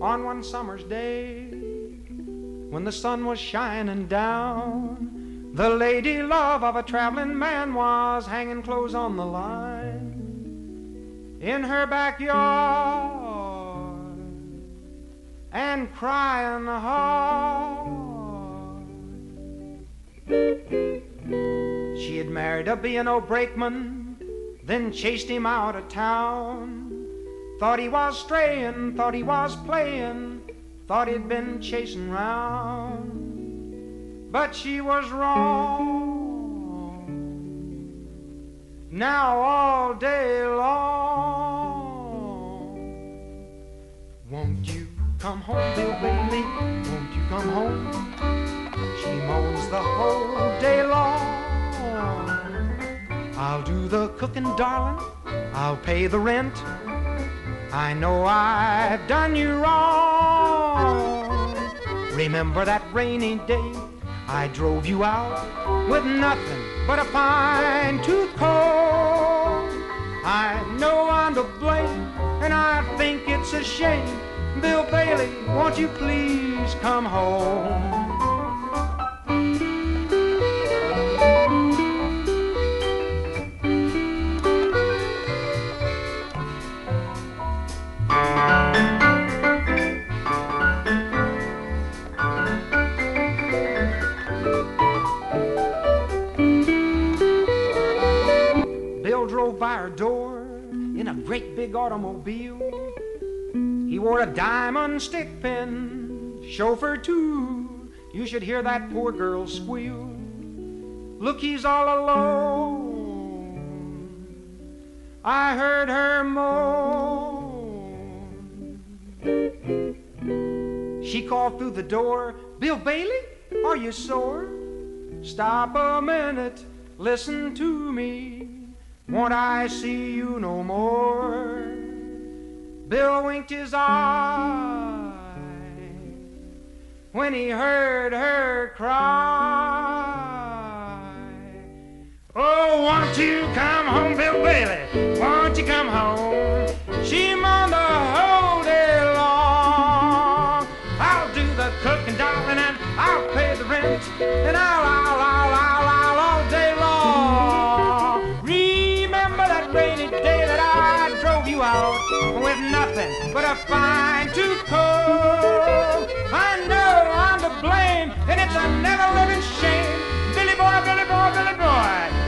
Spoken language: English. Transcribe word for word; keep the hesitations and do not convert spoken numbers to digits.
on one summer's day, when the sun was shining down, the lady love of a traveling man was hanging clothes on the line in her backyard and crying hard. She had married a B and O brakeman, then chased him out of town. Thought he was straying, thought he was playing, thought he'd been chasing round. But she was wrong. Now all day long, won't you come home, Bill Bailey? Won't you come home? She moans the whole day long. I'll do the cooking, darling, I'll pay the rent. I know I've done you wrong. Remember that rainy day I drove you out with nothing but a fine tooth comb. I know I'm to blame, and I think it's a shame. Bill Bailey, won't you please come home? Drove by her door in a great big automobile. He wore a diamond stick pin, chauffeur too. You should hear that poor girl squeal. Look, he's all alone. I heard her moan. She called through the door, Bill Bailey, are you sore? Stop a minute, listen to me. Won't I see you no more? Bill winked his eye when he heard her cry. Oh, won't you come home, Bill Bailey? Won't you come home? She moaned the whole day long. I'll do the cooking, darling, and I'll pay the rent, and I'll, I'll, I'll, I'll, I'll all day long. Remember that rainy day that I drove you out with nothing but a fine tooth comb? I know I'm to blame, and it's a never-living shame. Billy boy, Billy boy, Billy boy,